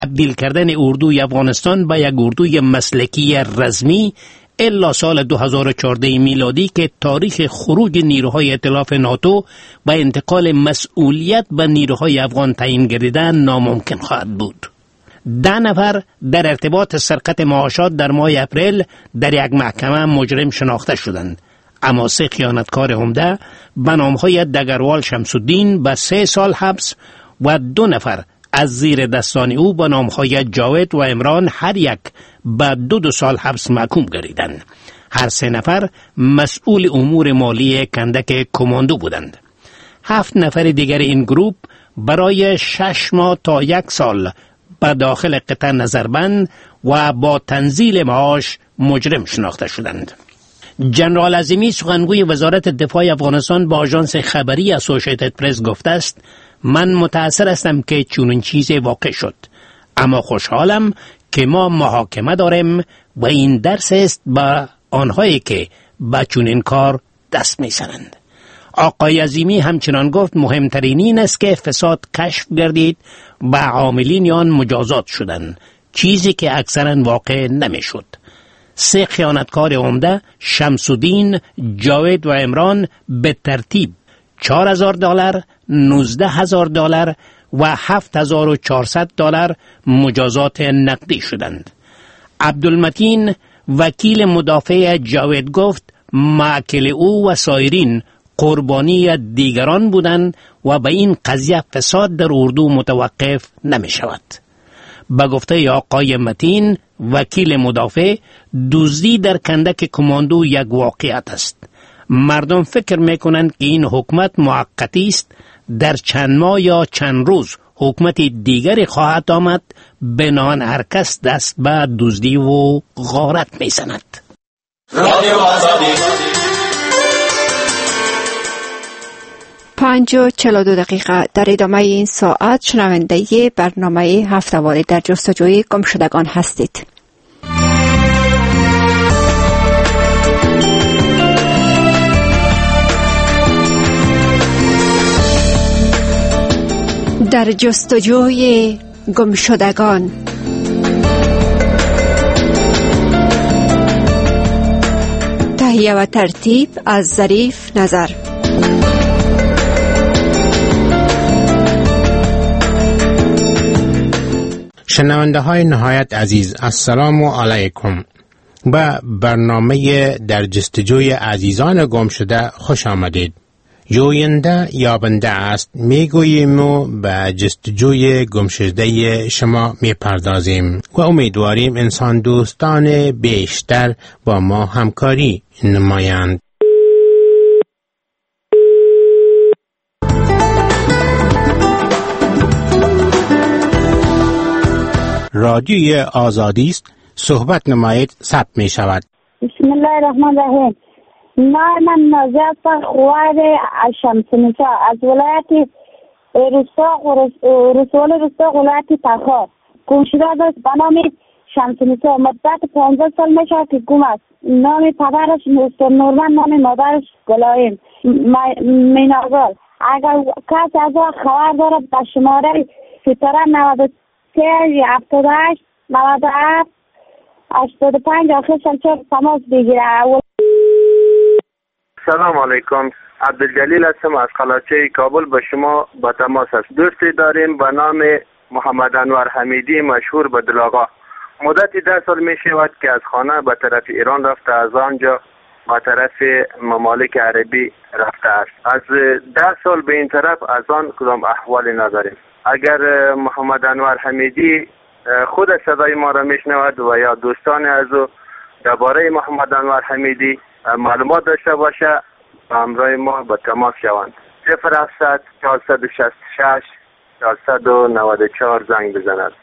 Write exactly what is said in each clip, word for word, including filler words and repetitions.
تبدیل کردن اردوی افغانستان به یک اردوی مسلکی رسمی الا سال دو هزار و چهارده میلادی که تاریخ خروج نیروهای ائتلاف ناتو و انتقال مسئولیت به نیروهای افغان تعیین گردیدن ناممکن خواهد بود. ده نفر در ارتباط سرقت معاشات در ماه اپریل در یک محکمه مجرم شناخته شدند، اما سه خیانتکار عمده به نامهای دگروال شمس‌الدین به سه سال حبس و دو نفر از زیر دستان او به نامهای جاوید و عمران هر یک به دو دو سال حبس محکوم گردیدند. هر سه نفر مسئول امور مالی کندک کماندو بودند. هفت نفر دیگر این گروه برای شش ماه تا یک سال به داخل قطع نظربند و با تنزیل معاش مجرم شناخته شدند. جنرال عظیمی سخنگوی وزارت دفاع افغانستان با آژانس خبری اسوسییتد پرس گفته است: من متأثر هستم که چنین چیزی واقع شد، اما خوشحالم که ما محاکمه داریم و این درس است به آنهایی که به چنین کار دست می‌زنند. آقای عظیمی همچنان گفت مهمترین این است که فساد کشف گردید و عاملین آن مجازات شدند، چیزی که اکثرا واقع نمی‌شد. سه خیانتکار عمده شمس‌الدین، جاوید و عمران به ترتیب چهار هزار دلار، نوزده هزار دلار و هفت هزار و چهارصد دلار مجازات نقدی شدند. عبدالمتین وکیل مدافع جاوید گفت موکل او و سایرین قربانی دیگران بودند و به این قضیه فساد در اردو متوقف نمی شود. به گفته آقای متین وکیل مدافع، دزدی در کندک کماندو یک واقعیت است. مردم فکر میکنند که این حکومت موقتی است، در چند ماه یا چند روز حکومت دیگری خواهد آمد، بنابراین هر کس دست به دزدی و غارت میزند. رادیو آزادی پنج و چهل و دو دقیقه. در ادامه این ساعت شنونده برنامه هفته‌واره در جستجوی گمشدگان هستید. در جستجوی گمشدگان. تهیه و ترتیب از ظریف نظر. شنونده های نهایت عزیز، السلام علیکم. به برنامه در جستجوی عزیزان گم شده خوش آمدید. جوینده یابنده است میگوییم و به جستجوی گم شده شما میپردازیم و امیدواریم انسان دوستان بیشتر با ما همکاری نمایند. رادیوی آزادی است، صحبت نمایید، ثبت می شود. بسم الله الرحمن الرحیم. من نازیه خوار شمس‌نسا از ولایت روستا رسول روستا ولایت تخار گم شده است به نام شمس‌نسا. مدت پانزده سال میشه که گم است. نام پدرش مستر نورمن، نام مادرش گلایم میناگل. اگر کسی از او خبر دارد به شماره ستاره نود و سه هفتاد و هشت نود و هفت هشتاد و پنج آخر چهار تماس بگیره. سلام علیکم، عبدالجلیل هستم از قلاچه کابل. به شما با تماس است. دوستی داریم به نام محمد انور حمیدی مشهور به دلاغا. مدت ده سال می شود که از خانه به طرف ایران رفته، از آنجا به طرف ممالک عربی رفته است. از ده سال به این طرف از آن کدام احوالی نداریم. اگر محمد انور حمیدی خود صدای ما را میشنود و یا دوستان از او درباره محمد انور حمیدی معلومات داشته باشه، همراه ما به تماس شوند. صفر هفتصد چهارصد و شصت و شش چهارصد و نود و چهار زنگ بزند.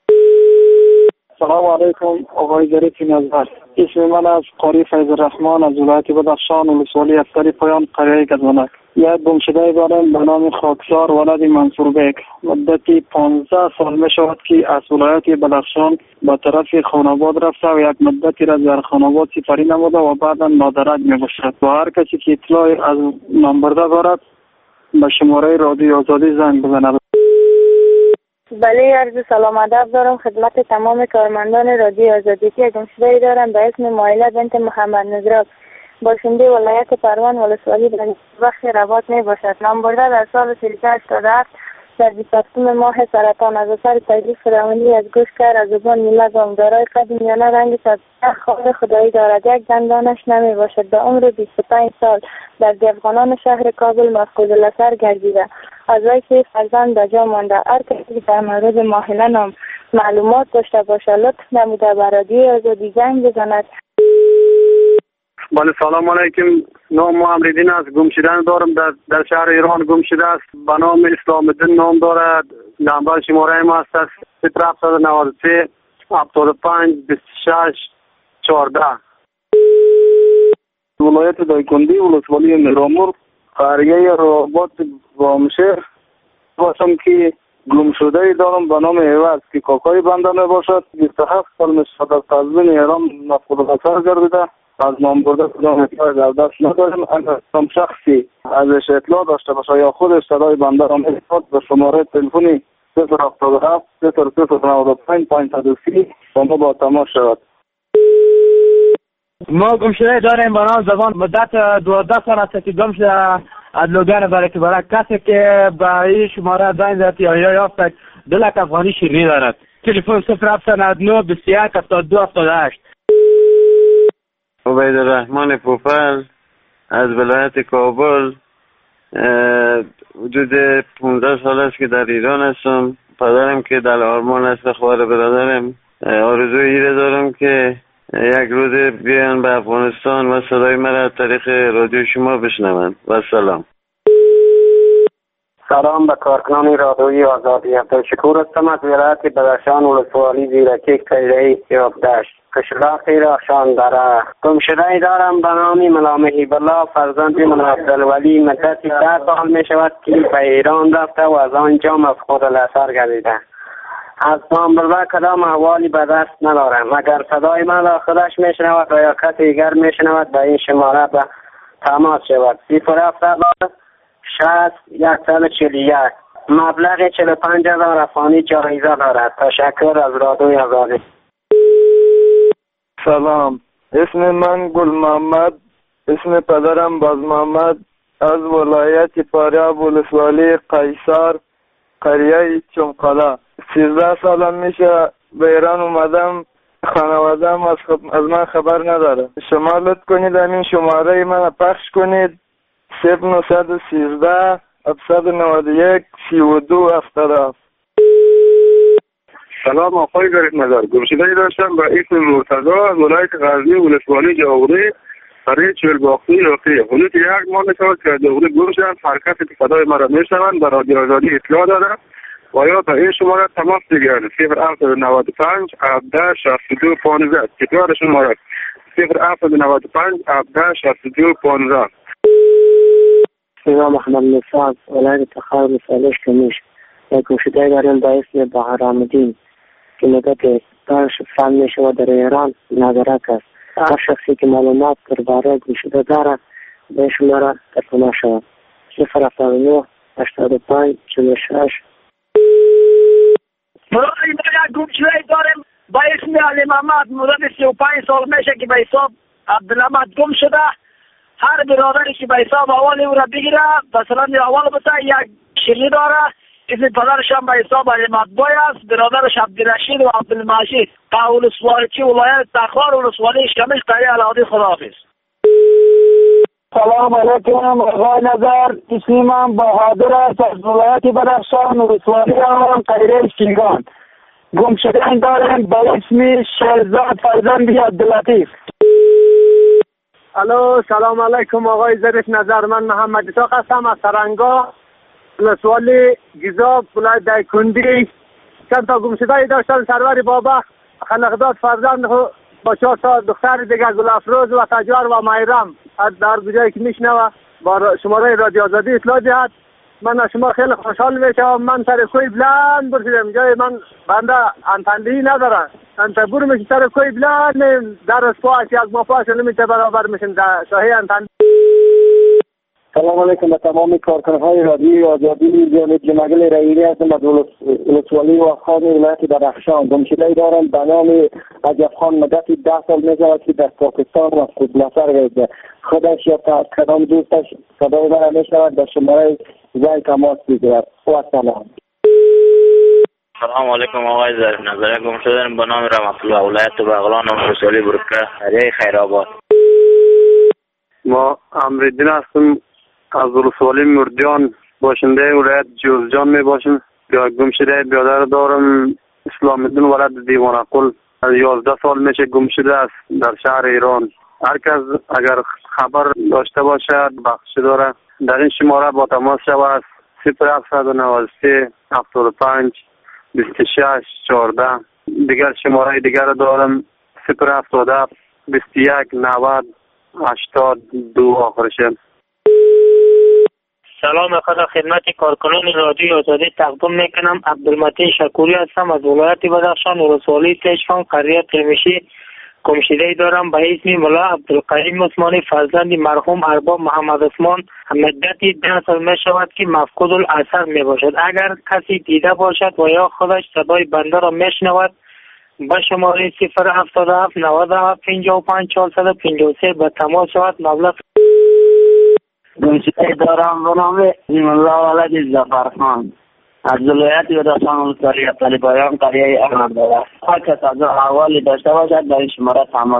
سلام علیکم آقای ظریف نظر. اسم من از قاری فیض الرحمن از ولایت بدخشان ولسوالی افتری پایان قریه گزمنک. یک گمشده دارم به نام خاکسار ولد منصور بیگ. مدتی پانزده سال می شود که از ولایت بدخشان به طرف خاناباد رفته و یک مدتی را در خاناباد سپری نموده و بعدا نادرج می باشد. و هر کسی که اطلاعی از نامبرده دارد به شماره رادیو آزادی زنگ بزند. بله، عرض سلام ادب دارم خدمت تمام کارمندان رادیو آزادی. که گمشده‌ای دارم به اسم مایله بنت محمد نظرات، باشنده ولایت پروان ولسوالی در وقت روات می باشد. نام برده در سال سیزده هشتاد و هفت در بیست و هفتم ماه سرطان از اثر تکلیف روانی از گوش کر از زبان میله گم، دارای قد میانه رنگ سبزه، خواب خدایی دارد، یک دندانش نمی باشد. به عمر بیست و پنج سال در دیوخانان شهر کابل مفقود الاثر گردیده. از وی سه فرزند به جا مانده. هر کسی در مورد ماهله نام معلومات داشته باشه لطف نموده به رادیو آزادی زنگ بزند. بله، سلام علیکم. نام محمدین است. گم شدن دارم در, در شهر ایران گم شده است. به نام اسلام الدین نام دارد. نمبر شماره ما است صفر هفت نه سه هفتاد و پنج بیست و شش چهارده. ولایت دایکنډي ولسوالی مهرامور قریه رابط وامشهر باشم که گم شده دارم به نام عوض که کاکای بنده می باشد. بیست و هفت سال می شود از قزوین ایران مفقود الاثر گردیده. از نام برده کدام اطلاع در دست نداریم. اگر کدام شخصی ازش اطلاع داشته باشه یا خودش صدای بنده را می‌شناسد به شماره تلفنی صفر هفتاد و هفت صفر صفر نود و پنج پانصد و سی با ما با تماس شود. ما گمشده داریم به نام زبان. مدت دوازده سال است که گم شده از لوگان برای برای کسی که به این شماره زنگ زد یا یافت دو لک افغانی شیرینی دارد. تلفن صفر هفت نه نه بیست و یک هفتاد و دو هفتاد و هشت. عبیدالرحمن پوپل از ولایت کابل. حدود پانزده سال است که در ایران هستم. پدرم که در آلمان است، خواهر برادرم. آرزوی ایره دارم که یک روز بیان به افغانستان و صدای مرا از طریق رادیو شما بشنوند. و سلام. سلام به کارکنان رادیوی آزادی. عبدالشکور هستم از ولایت بدخشان ولسوالی زیرکی کیره‌ای یابدشت. کشلاقی رخشان داره. گمشده‌ای دارم به نام ملا محیب الله فرزند ملا عبدالولی. مدتی ده سال می شود که به ایران رفته و از آنجا مفقود الاثر گردیده. از نام برده کدام احوالی به دست ندارم. اگر صدای من را خودش می شنود و یا کسی دیگر می شنود به این شماره به تماس شود. صفر هفت شصت صد و چهل و یک. مبلغ چهل و پنج هزار افغانی جایزه دارد. تشکر از رادیوی آزادی. سلام، اسم من گل محمد، اسم پدرم باز محمد، از ولایت فاریاب ولسوالی قیصر قریه چمقاله. سیزده سالم میشه به ایران اومدم. خانوادم از, خب... از من خبر نداره. شما لطف کنید همین شماره من پخش کنید. صفر نهصد و سیزده هفتصد و نود و یک سی و دو هفتاد و هفت. سلام آقای غریب نظر. گمشده‌ای داشتم به اسم مرتضی از ولایت غزنی ولسوالی جاغوری قریه چهلباختی یاقی. حدود یک ماه میشود که جاغوری گم شدم. هر کسی که صدای مرا میشنوند به رادیو آزادی اطلاع داده و یا به این شماره تماس بگیرند. صفر هفت نود و پنج هفده شصت و دو پانزده. تکرار شماره صفر هفت نود و پنج هفده شصت و دو پانزده. سلام محمد نصاب ولایت تخار ولسوالی کمیش. یک گمشده‌ای داریم به اسم بهرام‌الدین که مدت پنج سال می شود در ایران نادرک است. هر شخصی که معلومات درباره گمشده دارد به شماره تلفن شود. صفر هفتاد و نه هشتاد و پنج چهل و شش. برای ما یک گمشده‌ای داریم به اسم علی محمد. مدت سی و پنج سال میشه که به حساب عبدالحمد گم شده. هر برادری که به حساب اول او را بگیره مثلا اول بسه یک شیرینی داره. اسم پدرش هم به حساب علی مطبوعی است. برادرش عبدالرشید و عبدالمجید. قول سوالچی ولایت تخار ولسوالی کمیش قریه الهادی. خداحافظ. سلام علیکم آقای نظر. اسم من بهادر است از ولایت بدخشان ولسوالی قریه شینگان. گمشده داریم به اسم شهرزاد فرزند عبداللطیف. الو سلام علیکم آقای ظریف نظر. من محمد اسحاق هستم از سرنگا ولسوالی گیزاب ولایت دایکنډي. چند تا گمشده‌ای داشتن سرور بابا خلقداد فرزند با چهار تا دختر دیگه گل افروز و تجار و مایرم از در کجایی که میشنوه با شماره رادیو آزادی اطلاع دهد. من از شما خیلی خوشحال میشم. من سر کوی بلند برسیدم. جای من بنده انتندهی نداره. انت برو میشه سر کوی بلند در اسپاس یک مفاس نمیشه برابر میشن در ساحه انتند. سلام علیکم به تمام کارکنهای رادیوی آزادی. جانب جمعگل رئیلی هستم از ولسوالی و خان ولایت بدخشان. گمشده دارم به نام عجب خان. مدت ده سال می‌شود که در پاکستان و خودنفر گشته. خودش یا کدام دوستش صدای من میشود در شماره زنگ تماس بگیرد. و سلام. سلام علیکم آقای زرین نظر. گمشده دارم به نام رحمت الله ولایت بغلان و ولسوالی برکه قریه خیرآباد. ما امرالدین هستم از ولسوالی مردیان، باشنده ولایت جوزجان می باشم. گمشده برادر دارم اسلام الدین ولد دیوان قل. از یازده سال میشه گمشده است در شهر ایران. هر کس اگر خبر داشته باشد بخش داره در این شماره با تماس شود. صفر هفتصد و نود و سه هفتاد و پنج بیست و شش چهارده. دیگر شماره دیگر دارم صفر هفتاد و هفت بیست و یک نود هشتاد دو آخرشه. سلام خدا خدمت کارکنان رادیوی آزادی تقدیم میکنم. عبدالمتین شکوری هستم از ولایت بدخشان ولسوالی تشفان قریه قرمشی. گمشده‌ای دارم به اسم ملا عبدالقیم عثمانی فرزند مرحوم ارباب محمد عثمان. مدتی ده سال می شود که مفقود الاثر می باشد. اگر کسی دیده باشد و یا خودش صدای بنده را میشنود به شماره صفر هفتاد و هفت نود و هفت پنجاه و پنج چهارصد و پنجاه و سه به تماس شود. مبلغ گمشده‌ای دارم به نام الله ولد ظفرخان از ولایت بدخشان ولسوالی طالبایان قریه احمد آباد. هر کس از احوالی داشته باشد در این شماره تماس.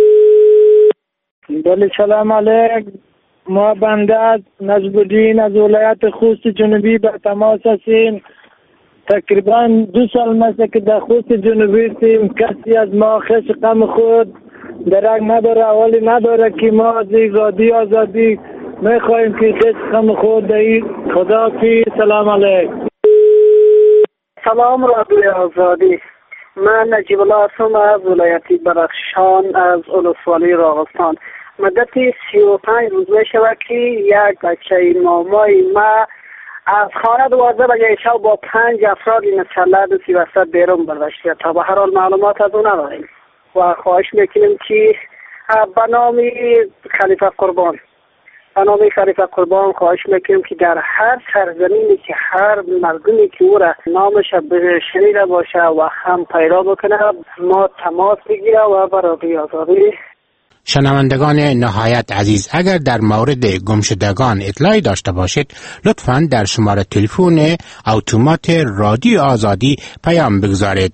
بله سلام علیکم. ما بنده از نجم الدین از ولایت خوست جنوبی به تماس هستیم. تقریبا دو سال مثل که در خوست جنوبی هستیم. کسی از ما خش غم خود درک نداره، احوالی نداره که ما از رادیوی آزادی میخواهیم که خش غم خود دهید. خدا کی. سلام علیکم. سلام رادیوی آزادی. من نجیب الله هستم از ولایت بدخشان از ولسوالی راغستان. مدتی سی و پنج روز می شود که یک بچه مامای ما از خانه دوازده بجه شب با پنج افراد مسلح و سیوسته بیرون برداشته. تا به هر حال معلومات از اون نداریم و خواهش میکنیم که به نام خلیفه قربان به نام خلیفه قربان خواهش میکنیم که در هر سرزمینی که هر مردمی که او را نامش شنیده باشه و هم پیدا بکنه ما تماس بگیره و برای آزادی. شنوندگان نهایت عزیز، اگر در مورد گمشدگان اطلاعی داشته باشید لطفاً در شماره تلفن اتومات رادیو آزادی پیام بگذارید.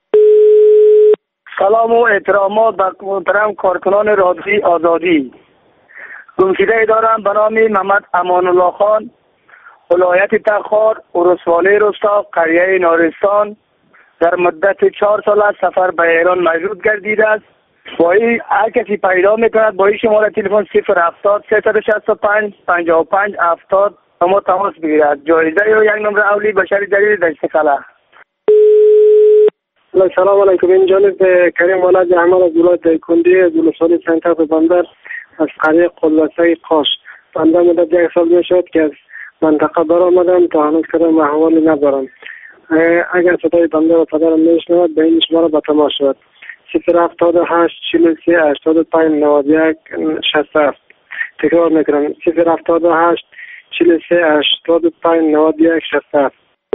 سلام و احترامات به محترم کارکنان رادیوی آزادی. گمشده‌ای دارم به نام محمد امان الله خان، ولایت تخار، ولسوالی رستا، قریه نارستان. در مدت چهار سال از سفر به ایران مجبور گردیده است. با این هر کسی پیدا میکند با این شماره تلفن صفر هفتاد سیصد و شصت و پنج پنجاه و پنج هفتاد اما تماس بگیرد. جایزه و یک نمره اولی بشری جدید دشت کلا. سلام علیکم. این جانب کریم ولد احمد از ولایت کندی از ولسوالی سنتر بندر از قریه قلاسه قاش. بنده مدت یک سال میشد که از منطقه بر آمدم تا هنوز کدام احوالی ندارم. اگر صدای بنده و پدرم میشنود به این شماره به تماس شود. صفر هفتاد و هشت چهل و سه هشتاد و پنج نود و یک شصت و هفت. تکرار میکنم صفر هفتاد و هشت چهل و سه هشتاد و پنج نود و یک شصت و هفت.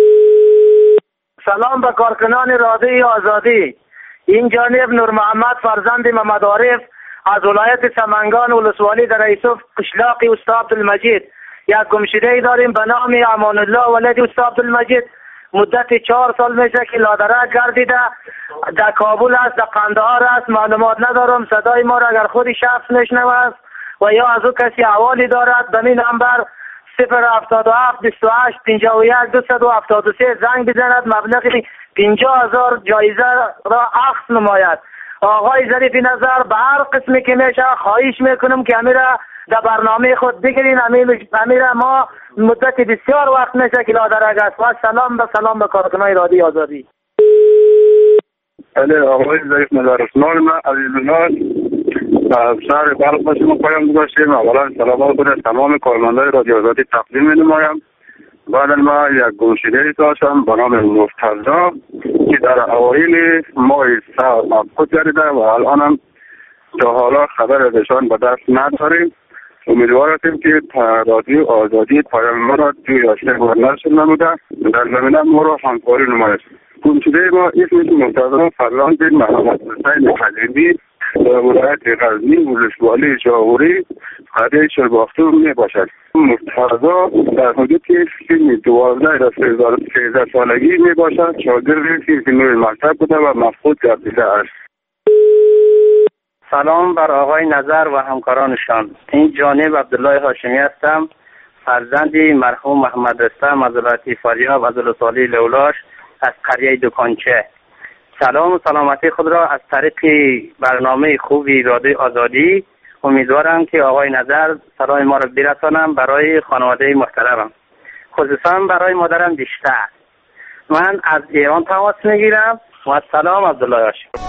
سلام به کارکنان رادیوی آزادی. این جانب نور محمد فرزند محمد عارف از ولایت سمنگان ولسوالی در یوسف قشلاقی استاد عبدالمجید. یک گمشده‌ای داریم به نام امان الله ولد استاد عبدالمجید. مدت چهار سال میشه که لادرک گردیده. در کابل است، در قندهار است، معلومات ندارم. صدای ما را اگر خودی شخص میشنوه و یا از او کسی احوالی دارد به این نمبر صفر هفتاد و هفت بیست و هشت پنجاه و یک دویست و هفتاد و سه زنگ بزند. مبلغ پنجاه هزار جایزه را اخذ نماید. آقای ظریفی نظر به هر قسمی که میشه خواهش میکنم که امیره در برنامه خود بگیرین. امیره ما مدت بسیار وقت میشه که لادرک است. و سلام به سلام به کارکنان رادیوی آزادی. بله آقای ظریف نظر اسمان ما عزیزان از شهر بلخ با شما پایان گذاشتیم. اولا سلامات خود تمام کارمندان رادیو آزادی تقدیم می‌نمایم. بعد ما یک گمشده‌ای داشتم به نام مرتضی که در اوایل ماه سال مفقود گردیده و الان هم تا حالا خبر ازشان به دست نداریم. امیدوار هستیم که رادیو آزادی پیام ما را جوی داشته و نشر نموده در زمینه ما را همکاری نماید. گمشده ما اسمش مرتضی فرلاند بن محمد حسین حلیمی در ولایت غزنی ولسوالی جاغوری قریه شلباختون می باشد. مرتضی در حدود سن دوازده تا سیزده سالگی می باشد. شاگرد فنون مکتب بوده و مفقود گردیده است. سلام بر آقای نظر و همکارانشان. این جانب عبدالله هاشمی هستم، فرزند مرحوم محمد رستم از ولایت فاریاب از ولسوالی لولاش از قریه دکانچه. سلام و سلامتی خود را از طریق برنامه خوبی رادیو آزادی امیدوارم که آقای نظر سلام ما را برسانم برای خانواده محترمم، خصوصا برای مادرم بیشتر. من از ایران تماس میگیرم و سلام عبدالله هاشمی.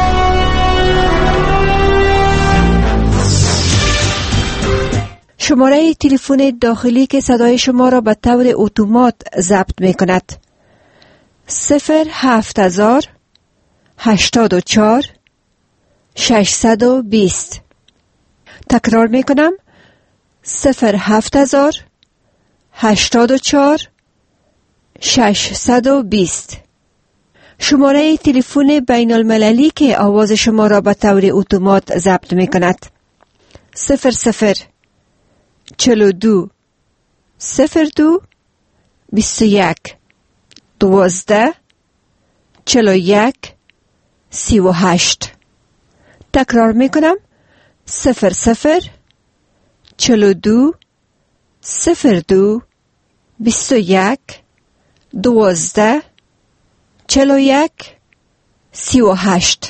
شماره تلفن داخلی که صدای شما را به طور اتومات ضبط می کند صفر هفت هزار هشتاد و چهار ششصد و بیست. تکرار می کنم صفر هفت هزار هشتاد و چهار ششصد و بیست. شماره تلفن بین المللی که آواز شما را به طور اتومات ضبط می کند صفر صفر چهل و دو صفر دو بیست و یک دوازده چهل و یک سی و هشت. تکرار می کنم صفر صفر چهل و دو صفر دو بیست و یک دوازده چهل و یک سی و هشت.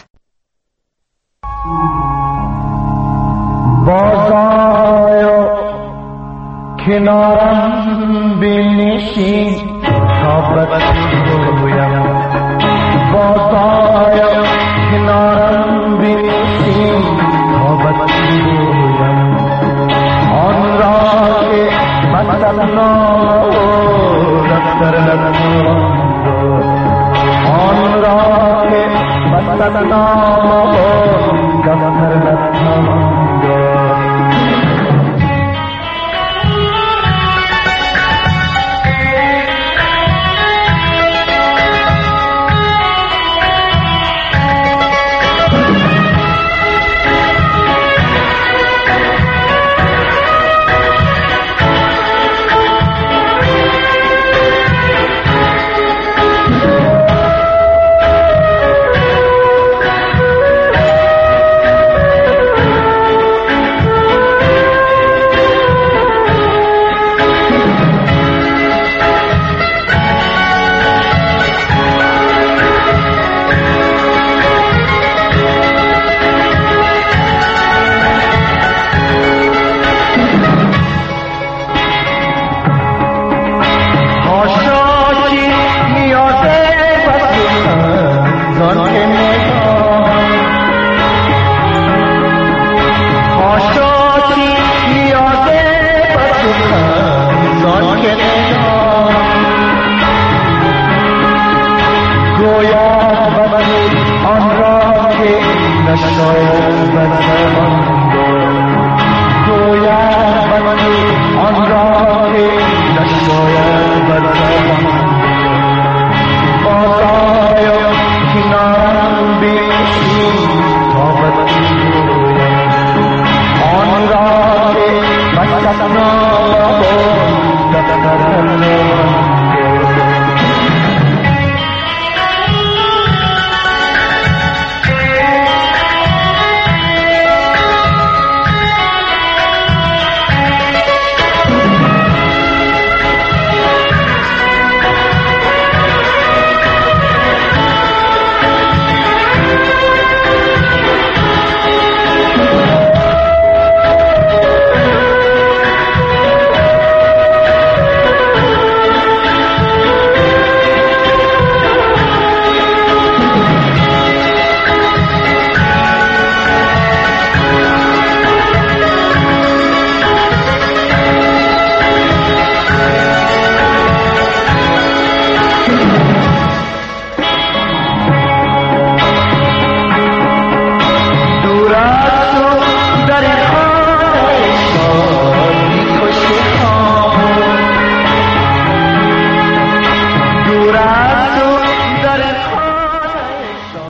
بازآی کنارم بنشین تا بگویم، بازآی کنارم بنشین تا بگویم آن را که بدنام و دفتر نگویم، آن را که بدنام و